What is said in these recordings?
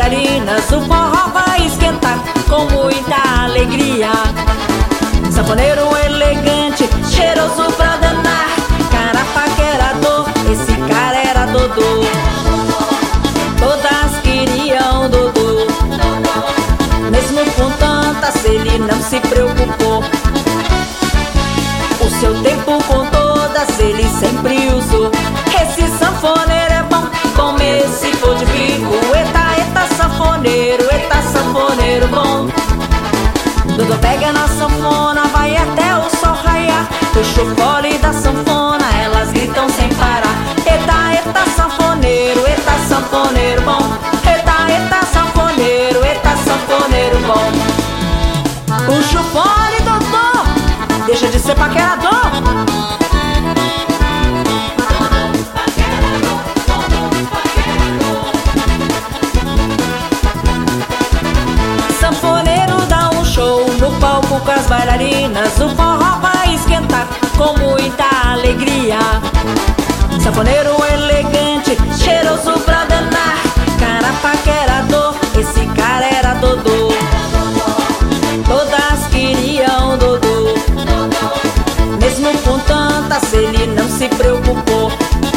bailarinas, o forró vai esquentar com muita alegria. Sanfoneiro elegante, cheiroso pra danar, cara paquerador, esse cara era Dodô. Todas queriam Dodô, mesmo com tantas ele não se preocupou. O seu tempo com todas ele sempre usou. Esse sanfoneiro é bom, como esse for de bico. Eita, eita sanfoneiro bom. Dodô pega na sanfona, vai até o sol raiar. Puxa o fole da sanfona, elas gritam sem parar. Eita, eita sanfoneiro bom. Eita, sanfoneiro bom. Puxa o fole, Dodô, deixa de ser paquerador. Sanfoneiro dá um show no palco com as bailarinas, o forró vai esquentar com muita alegria. Sanfoneiro elegante, cheiroso pra danar, cara paquerador, esse cara era Dodô. Todas queriam Dodô, mesmo com tantas ele não se preocupou.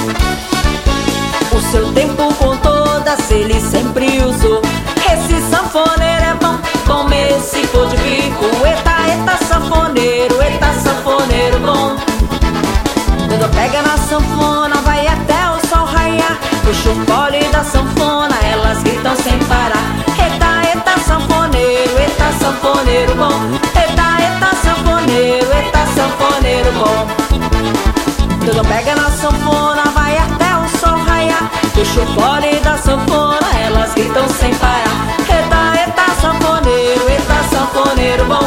O seu tempo com todas ele sempre usou. Esse sanfoneiro é bom, como esse for de bico. Eita, sanfoneiro bom. Dodô pega na sanfona, vai até o sol raiar. Puxa o fole da sanfona, elas gritam sem parar. Eita, sanfoneiro bom. Eita, sanfoneiro bom. Dodô pega na sanfona, vai até o sol raiar. Puxa o fole da sanfona, elas gritam sem parar. Eita, sanfoneiro bom.